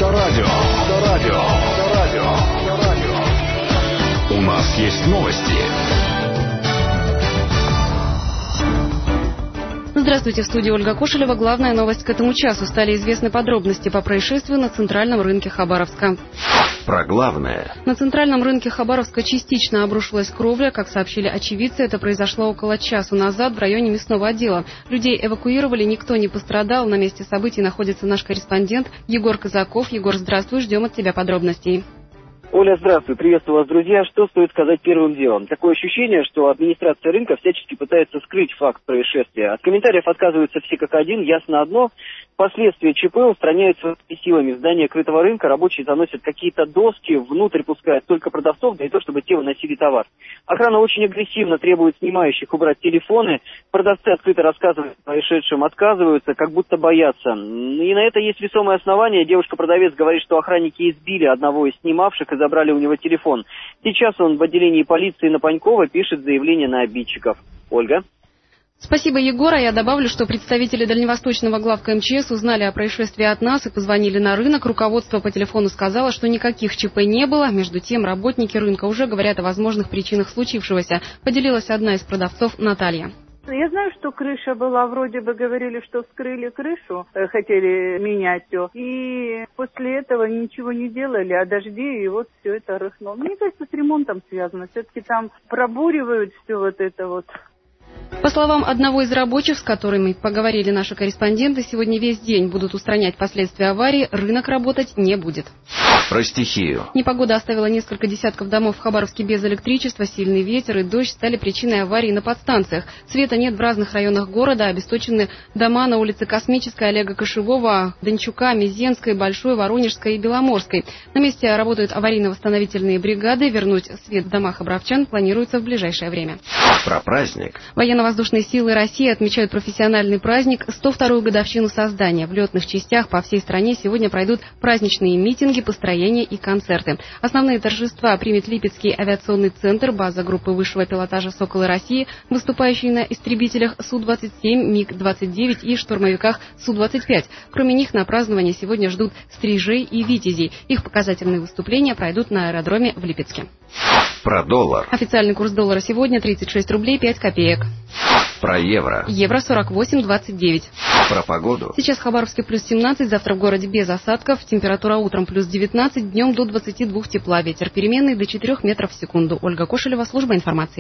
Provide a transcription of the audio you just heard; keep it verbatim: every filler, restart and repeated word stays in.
Авторадио. Авторадио. Авторадио. Авторадио. У нас есть новости. Здравствуйте, в студии Ольга Кошелева. Главная новость к этому часу. Стали известны подробности по происшествию на центральном рынке Хабаровска. Про главное. На центральном рынке Хабаровска частично обрушилась кровля. Как сообщили очевидцы, это произошло около часу назад в районе мясного отдела. Людей эвакуировали, никто не пострадал. На месте событий находится наш корреспондент Егор Казаков. Егор, здравствуй, ждем от тебя подробностей. Оля, здравствуй, приветствую вас, друзья. Что стоит сказать первым делом? Такое ощущение, что администрация рынка всячески пытается скрыть факт происшествия. От комментариев отказываются все как один, ясно одно. Последствия ЧП устраняются силами. В здание крытого рынка рабочие заносят какие-то доски, внутрь пускают только продавцов, да и то, чтобы те выносили товар. Охрана очень агрессивно требует снимающих убрать телефоны. Продавцы открыто рассказывают о происшедшем, отказываются, как будто боятся. И на это есть весомое основание. Девушка-продавец говорит, что охранники избили одного из снимавших и забрали у него телефон. Сейчас он в отделении полиции на Панькова пишет заявление на обидчиков. Ольга? Спасибо, Егор. А я добавлю, что представители Дальневосточного главка МЧС узнали о происшествии от нас и позвонили на рынок. Руководство по телефону сказало, что никаких ЧП не было. Между тем, работники рынка уже говорят о возможных причинах случившегося. Поделилась одна из продавцов Наталья. Я знаю, что крыша была, вроде бы говорили, что вскрыли крышу, хотели менять все. И после этого ничего не делали, а дожди, и вот все это рыхнуло. Мне кажется, с ремонтом связано. Все-таки там пробуривают все вот это вот. По словам одного из рабочих, с которыми поговорили наши корреспонденты, сегодня весь день будут устранять последствия аварии, рынок работать не будет. Про стихию. Непогода оставила несколько десятков домов в Хабаровске без электричества, сильный ветер и дождь стали причиной аварий на подстанциях. Света нет в разных районах города, обесточены дома на улице Космической, Олега Кошевого, Дончука, Мезенской, Большой, Воронежской и Беломорской. На месте работают аварийно-восстановительные бригады. Вернуть свет в домах хабаровчан планируется в ближайшее время. Про праздник. Военно-воздушные силы России отмечают профессиональный праздник сто вторую годовщину создания. В летных частях по всей стране сегодня пройдут праздничные митинги, построения и концерты. Основные торжества примет Липецкий авиационный центр, база группы высшего пилотажа «Соколы России», выступающие на истребителях Су двадцать семь, МиГ двадцать девять и штурмовиках Су двадцать пять. Кроме них на празднование сегодня ждут стрижей и витязей. Их показательные выступления пройдут на аэродроме в Липецке. Про доллар. Официальный курс доллара сегодня тридцать шесть рублей пять копеек. Про евро. Евро сорок восемь двадцать девять. Про погоду. Сейчас в Хабаровске плюс семнадцать, завтра в городе без осадков. Температура утром плюс девятнадцать, днем до двадцати двух тепла. Ветер переменный до четырёх метров в секунду. Ольга Кошелева, служба информации.